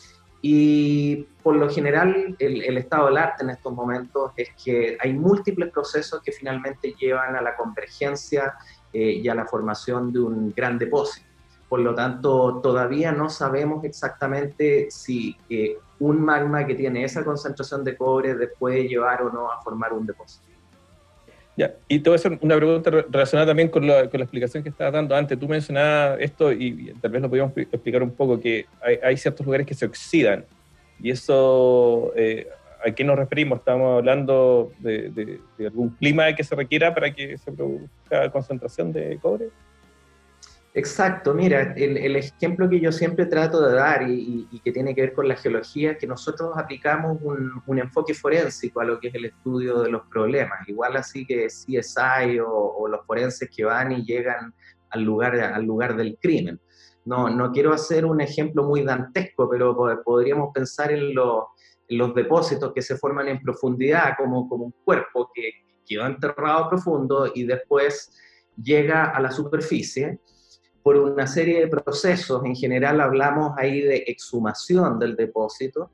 Y por lo general, el estado del arte en estos momentos es que hay múltiples procesos que finalmente llevan a la convergencia y a la formación de un gran depósito. Por lo tanto, todavía no sabemos exactamente si un magma que tiene esa concentración de cobre puede llevar o no a formar un depósito. Ya, y te voy a hacer una pregunta relacionada también con la explicación que estabas dando antes. Tú mencionabas esto, y tal vez lo podríamos explicar un poco, que hay ciertos lugares que se oxidan. Y eso, ¿a qué nos referimos? ¿Estamos hablando de algún clima que se requiera para que se produzca concentración de cobre? Exacto, mira, el ejemplo que yo siempre trato de dar y que tiene que ver con la geología es que nosotros aplicamos un enfoque forénsico a lo que es el estudio de los problemas, igual así que CSI o los forenses que van y llegan al lugar del crimen. No quiero hacer un ejemplo muy dantesco, pero podríamos pensar en los depósitos que se forman en profundidad como un cuerpo que quedó enterrado profundo y después llega a la superficie por una serie de procesos. En general hablamos ahí de exhumación del depósito,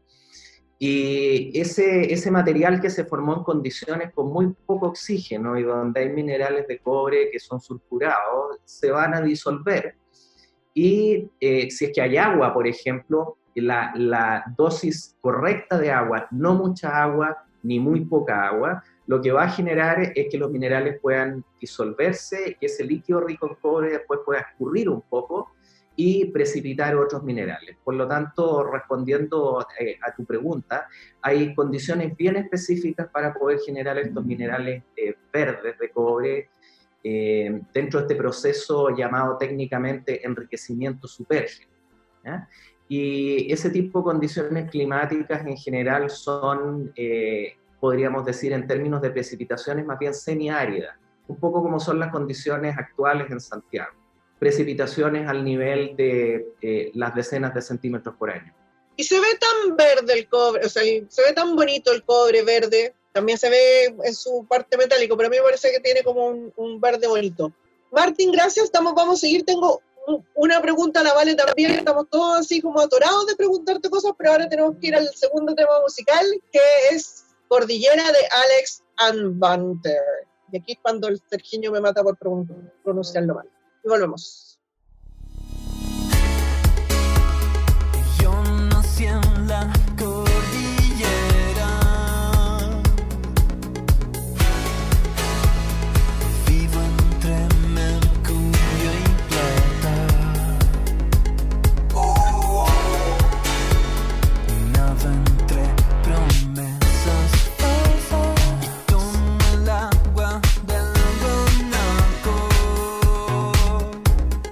y ese material que se formó en condiciones con muy poco oxígeno y donde hay minerales de cobre que son sulfurados, se van a disolver, y si es que hay agua, por ejemplo, la dosis correcta de agua, no mucha agua ni muy poca agua, lo que va a generar es que los minerales puedan disolverse, que ese líquido rico en cobre después pueda escurrir un poco y precipitar otros minerales. Por lo tanto, respondiendo a tu pregunta, hay condiciones bien específicas para poder generar estos minerales verdes de cobre dentro de este proceso llamado técnicamente enriquecimiento supérgeno, ¿ya? Y ese tipo de condiciones climáticas en general son, podríamos decir en términos de precipitaciones, más bien semiáridas, un poco como son las condiciones actuales en Santiago. Precipitaciones al nivel de las decenas de centímetros por año. Y se ve tan verde el cobre, o sea, se ve tan bonito el cobre verde, también se ve en su parte metálico, pero a mí me parece que tiene como un verde bonito. Martín, gracias, vamos a seguir. Tengo una pregunta a la Vale también, estamos todos así como atorados de preguntarte cosas, pero ahora tenemos que ir al segundo tema musical, que es Cordillera de Alex Anwandter. Y aquí es cuando el Sergiño me mata por pronunciarlo mal. Y volvemos. Yo nací en la cordillera, vivo entre mercurio y plata, nado entre promesas y tomo el agua del guanaco.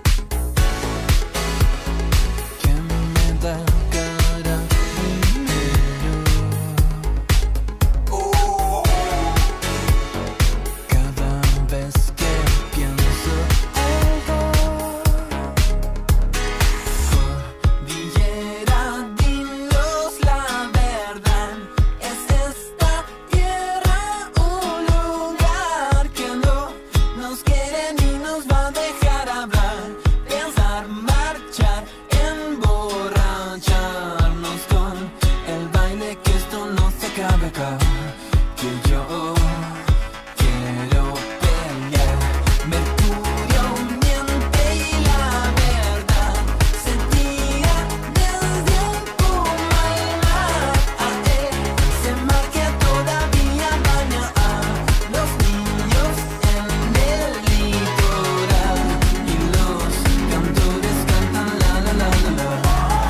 cabe acá, que yo quiero pelear. Mercurio miente y la verdad se tira desde un puma al mar. Ese mar que todavía baña a los niños en el litoral. Y los cantores cantan la la la la la.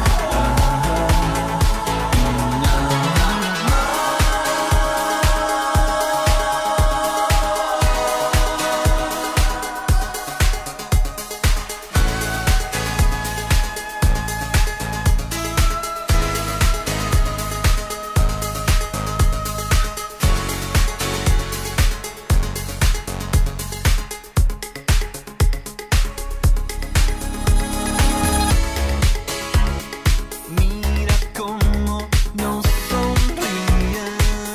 Mira cómo nos sonríen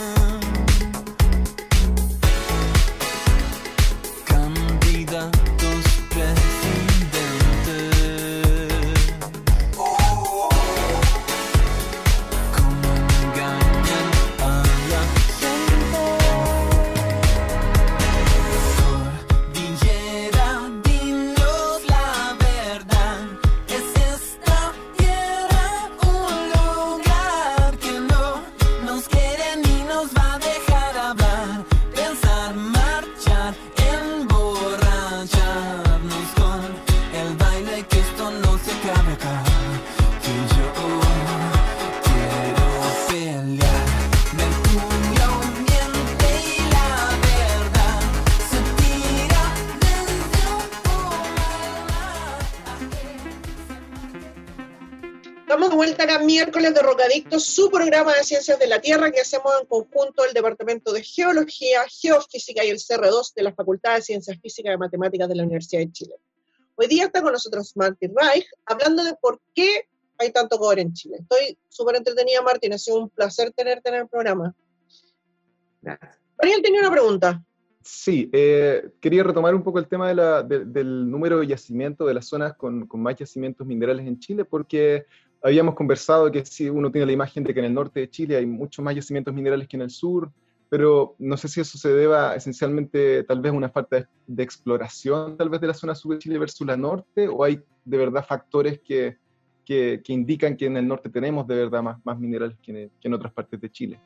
candidatos presidentes. Cómo engañan a la gente. Cordillera, dinos la verdad. ¿Es esta tierra un lugar que no nos quiere ni nos va a dejar hablar? Pensar, marchar, emborracharnos con el baile, que esto no se acabe acá, que yo quiero pelear. Mercurio miente y la verdad se tira desde un puma al mar. Estamos de vuelta acá miércoles de Rocadictos, su programa de Ciencias de la Tierra que hacemos en conjunto el Departamento de Geología, Geofísica y el CR2 de la Facultad de Ciencias Físicas y Matemáticas de la Universidad de Chile. Hoy día está con nosotros Martín Reich, hablando de por qué hay tanto cobre en Chile. Estoy súper entretenida, Martín, ha sido un placer tenerte en el programa. Gracias. Ariel tenía una pregunta. Sí, quería retomar un poco el tema del número de yacimientos, de las zonas con más yacimientos minerales en Chile, porque habíamos conversado que si uno tiene la imagen de que en el norte de Chile hay muchos más yacimientos minerales que en el sur, pero no sé si eso se deba esencialmente tal vez a una falta de exploración tal vez de la zona sur de Chile versus la norte, o hay de verdad factores que indican que en el norte tenemos de verdad más minerales que en otras partes de Chile.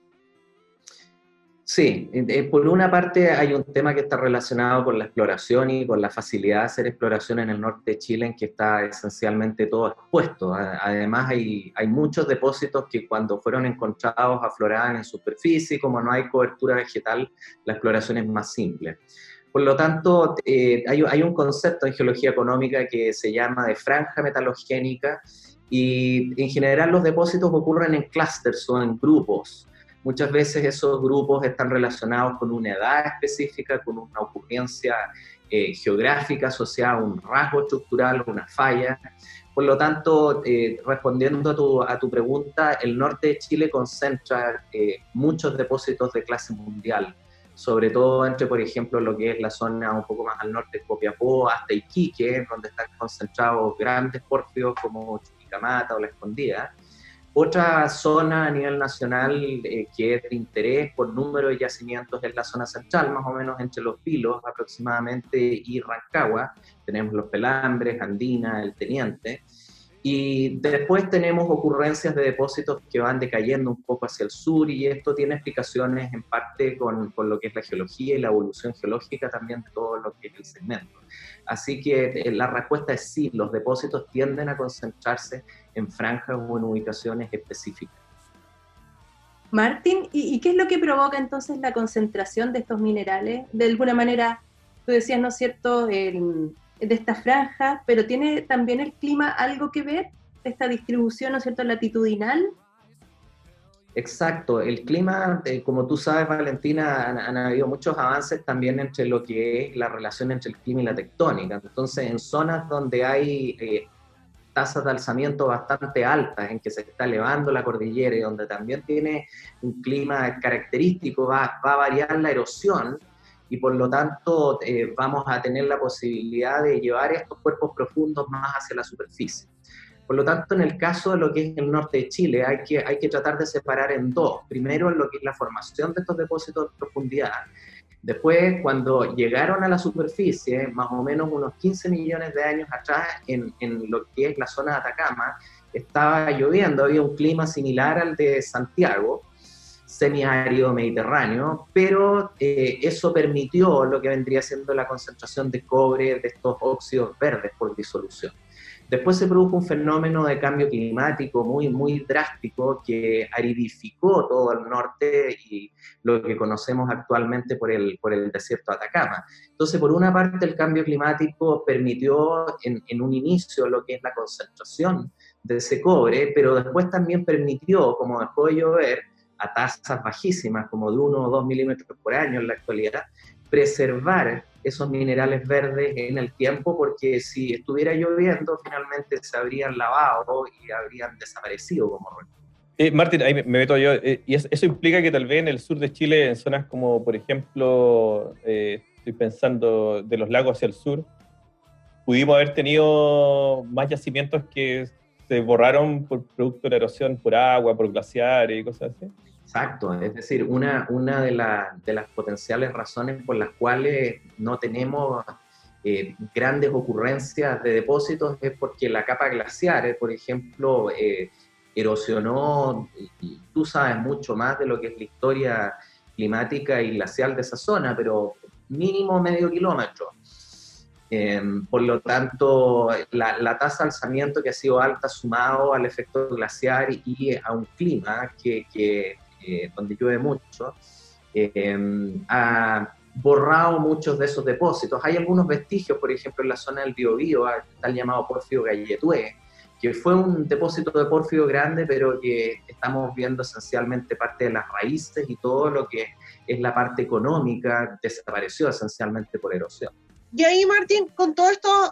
Sí, por una parte hay un tema que está relacionado con la exploración y con la facilidad de hacer exploración en el norte de Chile, en que está esencialmente todo expuesto. Además hay muchos depósitos que cuando fueron encontrados afloraban en superficie, como no hay cobertura vegetal, la exploración es más simple. Por lo tanto, hay un concepto en geología económica que se llama de franja metalogénica, y en general los depósitos ocurren en clústeres o en grupos. Muchas veces esos grupos están relacionados con una edad específica, con una ocurrencia geográfica asociada a un rasgo estructural, una falla. Por lo tanto, respondiendo a tu pregunta, el norte de Chile concentra muchos depósitos de clase mundial, sobre todo entre, por ejemplo, lo que es la zona un poco más al norte de Copiapó hasta Iquique, donde están concentrados grandes pórfidos como Chuquicamata o La Escondida. Otra zona a nivel nacional que es de interés por número de yacimientos es la zona central, más o menos entre Los Vilos aproximadamente y Rancagua. Tenemos Los Pelambres, Andina, El Teniente. Y después tenemos ocurrencias de depósitos que van decayendo un poco hacia el sur, y esto tiene explicaciones en parte con lo que es la geología y la evolución geológica también de todo lo que es el segmento. Así que la respuesta es sí, los depósitos tienden a concentrarse en franjas o en ubicaciones específicas. Martín, ¿y qué es lo que provoca entonces la concentración de estos minerales? De alguna manera, tú decías, ¿no es cierto?, de esta franja, pero ¿tiene también el clima algo que ver? Esta distribución, ¿no es cierto?, latitudinal. Exacto, el clima, como tú sabes, Valentina, han habido muchos avances también entre lo que es la relación entre el clima y la tectónica. Entonces, en zonas donde hay tasas de alzamiento bastante altas, en que se está elevando la cordillera y donde también tiene un clima característico, va a variar la erosión, y por lo tanto vamos a tener la posibilidad de llevar estos cuerpos profundos más hacia la superficie. Por lo tanto, en el caso de lo que es el norte de Chile, hay que tratar de separar en dos. Primero, lo que es la formación de estos depósitos de profundidad. Después, cuando llegaron a la superficie, más o menos unos 15 millones de años atrás, en lo que es la zona de Atacama, estaba lloviendo, había un clima similar al de Santiago, semiárido mediterráneo, pero eso permitió lo que vendría siendo la concentración de cobre de estos óxidos verdes por disolución. Después se produjo un fenómeno de cambio climático muy, muy drástico que aridificó todo el norte y lo que conocemos actualmente por el desierto de Atacama. Entonces, por una parte, el cambio climático permitió en un inicio lo que es la concentración de ese cobre, pero después también permitió, como dejó de llover, a tasas bajísimas, como de 1 o 2 milímetros por año en la actualidad, preservar esos minerales verdes en el tiempo, porque si estuviera lloviendo, finalmente se habrían lavado y habrían desaparecido como residuos. Martín, ahí me meto yo, y eso implica que tal vez en el sur de Chile, en zonas como, por ejemplo, estoy pensando de los lagos hacia el sur, pudimos haber tenido más yacimientos que se borraron por producto de la erosión por agua, por glaciares y cosas así. Exacto, es decir, una de las potenciales razones por las cuales no tenemos grandes ocurrencias de depósitos es porque la capa glaciar, por ejemplo, erosionó, y tú sabes mucho más de lo que es la historia climática y glacial de esa zona, pero mínimo medio kilómetro. Por lo tanto, la tasa de alzamiento que ha sido alta sumado al efecto glaciar y a un clima donde llueve mucho, ha borrado muchos de esos depósitos. Hay algunos vestigios, por ejemplo, en la zona del Biobío, está el llamado Pórfido Galletué, que fue un depósito de pórfido grande, pero que estamos viendo esencialmente parte de las raíces y todo lo que es la parte económica desapareció esencialmente por erosión. Y ahí, Martín, con todos estos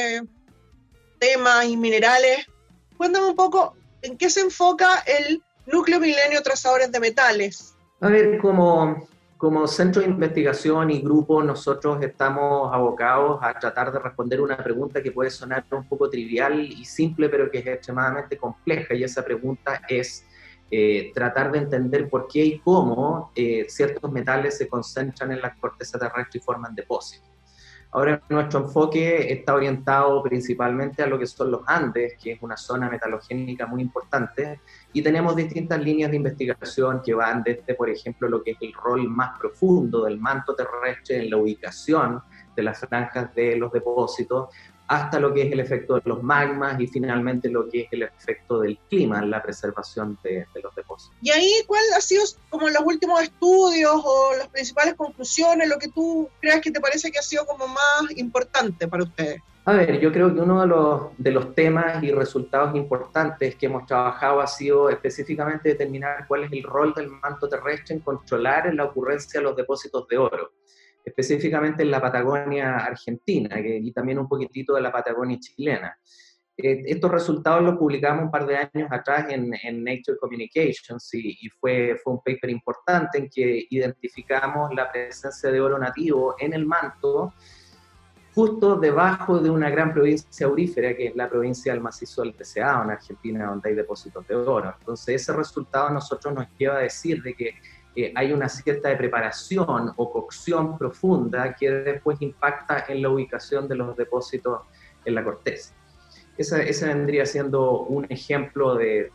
temas y minerales, cuéntame un poco en qué se enfoca el Núcleo Milenio Trazadores de Metales. A ver, como centro de investigación y grupo, nosotros estamos abocados a tratar de responder una pregunta que puede sonar un poco trivial y simple, pero que es extremadamente compleja, y esa pregunta es tratar de entender por qué y cómo ciertos metales se concentran en la corteza terrestre y forman depósitos. Ahora nuestro enfoque está orientado principalmente a lo que son los Andes, que es una zona metalogénica muy importante, y tenemos distintas líneas de investigación que van desde, por ejemplo, lo que es el rol más profundo del manto terrestre en la ubicación de las franjas de los depósitos, hasta lo que es el efecto de los magmas y finalmente lo que es el efecto del clima en la preservación de los depósitos. Y ahí, ¿cuál ha sido como los últimos estudios o las principales conclusiones, lo que tú creas que te parece que ha sido como más importante para ustedes? A ver, yo creo que uno de los temas y resultados importantes que hemos trabajado ha sido específicamente determinar cuál es el rol del manto terrestre en controlar la ocurrencia de los depósitos de oro, específicamente en la Patagonia argentina y también un poquitito de la Patagonia chilena. Estos resultados los publicamos un par de años atrás en Nature Communications y fue un paper importante en que identificamos la presencia de oro nativo en el manto justo debajo de una gran provincia aurífera que es la provincia del Macizo del Deseado en Argentina, donde hay depósitos de oro. Entonces ese resultado a nosotros nos lleva a decir de que hay una cierta de preparación o cocción profunda que después impacta en la ubicación de los depósitos en la corteza. Ese vendría siendo un ejemplo de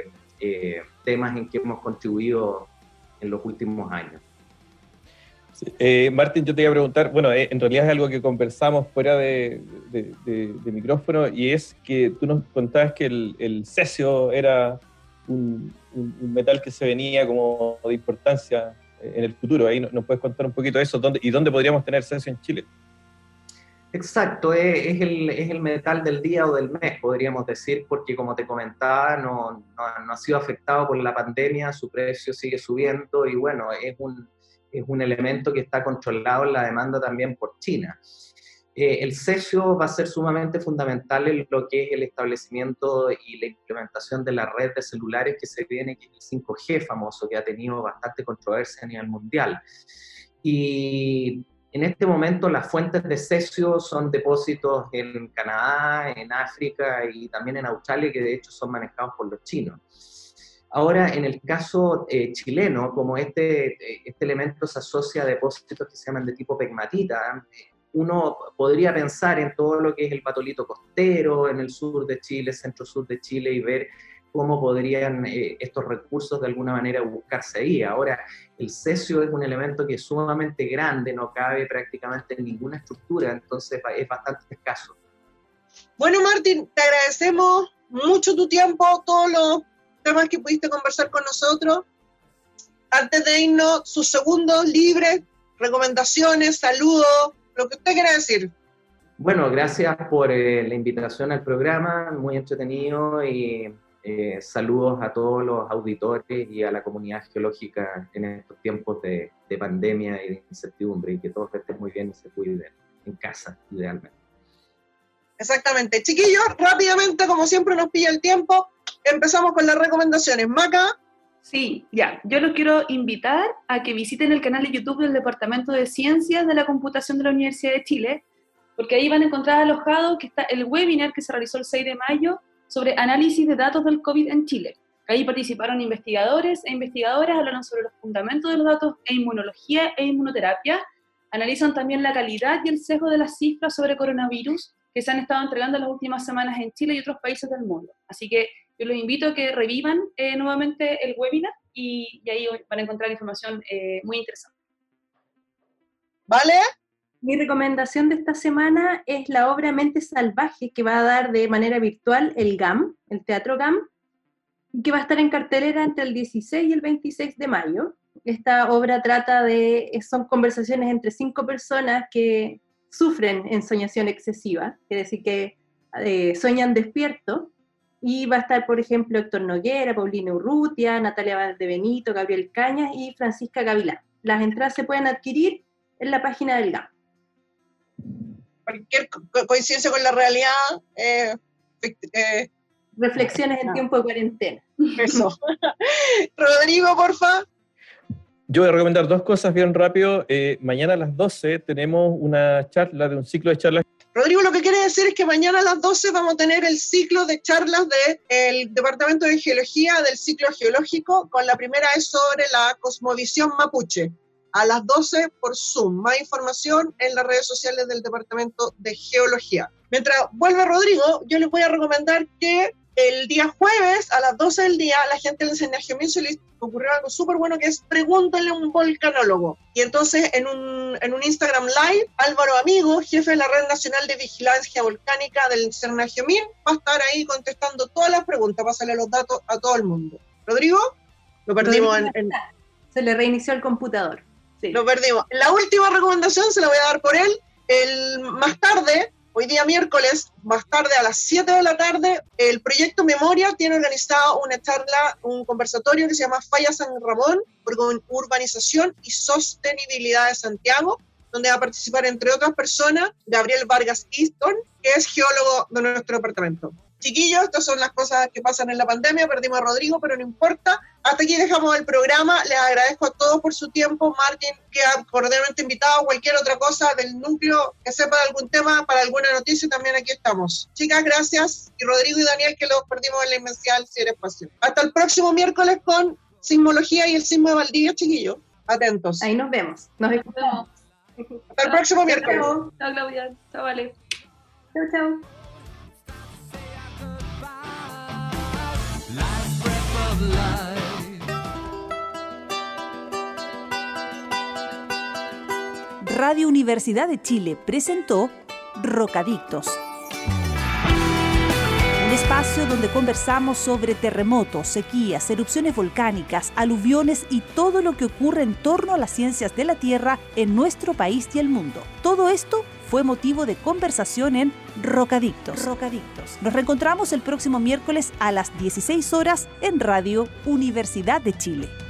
temas en que hemos contribuido en los últimos años. Sí. Martín, yo te iba a preguntar, bueno, en realidad es algo que conversamos fuera de micrófono, y es que tú nos contabas que el cesio era un metal que se venía como de importancia en el futuro. Ahí nos puedes contar un poquito de eso, y dónde podríamos tener cesio en Chile. Exacto, es el metal del día o del mes, podríamos decir, porque como te comentaba, no ha sido afectado por la pandemia, su precio sigue subiendo y bueno, es un elemento que está controlado en la demanda también por China. El cesio va a ser sumamente fundamental en lo que es el establecimiento y la implementación de la red de celulares que se viene, que es el 5G famoso, que ha tenido bastante controversia a nivel mundial. Y En este momento las fuentes de cesio son depósitos en Canadá, en África y también en Australia, que de hecho son manejados por los chinos. Ahora, en el caso chileno, como este elemento se asocia a depósitos que se llaman de tipo pegmatita, uno podría pensar en todo lo que es el batolito costero, en el sur de Chile, centro-sur de Chile, y ver cómo podrían estos recursos de alguna manera buscarse ahí. Ahora, el cesio es un elemento que es sumamente grande, no cabe prácticamente en ninguna estructura, entonces es bastante escaso. Bueno, Martín, te agradecemos mucho tu tiempo, todos los temas que pudiste conversar con nosotros. Antes de irnos, sus segundos libres, recomendaciones, saludos, lo que usted quiera decir. Bueno, gracias por la invitación al programa, muy entretenido, y saludos a todos los auditores y a la comunidad geológica en estos tiempos de pandemia y de incertidumbre, y que todos estén muy bien y se cuiden en casa, idealmente. Exactamente. Chiquillos, rápidamente, como siempre nos pilla el tiempo, empezamos con las recomendaciones. Maca. Sí, ya. Yo los quiero invitar a que visiten el canal de YouTube del Departamento de Ciencias de la Computación de la Universidad de Chile, porque ahí van a encontrar alojado que está el webinar que se realizó el 6 de mayo sobre análisis de datos del COVID en Chile. Ahí participaron investigadores e investigadoras, hablaron sobre los fundamentos de los datos e inmunología e inmunoterapia, analizan también la calidad y el sesgo de las cifras sobre coronavirus que se han estado entregando en las últimas semanas en Chile y otros países del mundo. Así que yo los invito a que revivan nuevamente el webinar y ahí van a encontrar información muy interesante. ¿Vale? Mi recomendación de esta semana es la obra Mente Salvaje, que va a dar de manera virtual el GAM, el Teatro GAM, y que va a estar en cartelera entre el 16 y el 26 de mayo. Esta obra son conversaciones entre 5 personas que sufren ensoñación excesiva, es decir, que sueñan despierto, y va a estar, por ejemplo, Héctor Noguera, Paulina Urrutia, Natalia Valdebenito, Gabriel Cañas y Francisca Gavilán. Las entradas se pueden adquirir en la página del GAM. Cualquier coincidencia con la realidad. Reflexiones en tiempo de cuarentena. Eso. Rodrigo, porfa. Yo voy a recomendar 2 cosas bien rápido. Mañana a las 12 tenemos una charla de un ciclo de charlas. Rodrigo, lo que quiere decir es que mañana a las 12 vamos a tener el ciclo de charlas del Departamento de Geología, del ciclo geológico, con la primera es sobre la cosmovisión mapuche. A las 12 por Zoom. Más información en las redes sociales del Departamento de Geología. Mientras vuelve Rodrigo, yo les voy a recomendar que el día jueves a las 12 del día la gente del Seminario se les ocurrió algo súper bueno, que es pregúntale a un volcanólogo. Y entonces en un Instagram Live, Álvaro Amigo, jefe de la Red Nacional de Vigilancia Volcánica del Seminario, va a estar ahí contestando todas las preguntas, pásale los datos a todo el mundo. Rodrigo, lo perdimos Se le reinició el computador. Sí. Lo perdimos. La última recomendación se la voy a dar por él. Más tarde, hoy día miércoles, más tarde a las 7 de la tarde, el Proyecto Memoria tiene organizado una charla, un conversatorio que se llama Falla San Ramón, por Urbanización y Sostenibilidad de Santiago, donde va a participar, entre otras personas, Gabriel Vargas Easton, que es geólogo de nuestro departamento. Chiquillos, estas son las cosas que pasan en la pandemia, perdimos a Rodrigo, pero no importa. Hasta aquí dejamos el programa, les agradezco a todos por su tiempo. Martín queda cordialmente invitado, cualquier otra cosa del núcleo que sepa de algún tema, para alguna noticia, también aquí estamos. Chicas, gracias, y Rodrigo y Daniel, que los perdimos en la inmensidad del ciberespacio. Hasta el próximo miércoles con Sismología y el Sismo de Valdivia, chiquillos. Atentos. Ahí nos vemos, nos escuchamos. Hasta el próximo miércoles. Chao, Claudia. Chao, Vale. Chao, chao. Radio Universidad de Chile presentó Rocadictos, un espacio donde conversamos sobre terremotos, sequías, erupciones volcánicas, aluviones y todo lo que ocurre en torno a las ciencias de la Tierra en nuestro país y el mundo. Todo esto fue motivo de conversación en Rocadictos. Nos reencontramos el próximo miércoles a las 16 horas en Radio Universidad de Chile.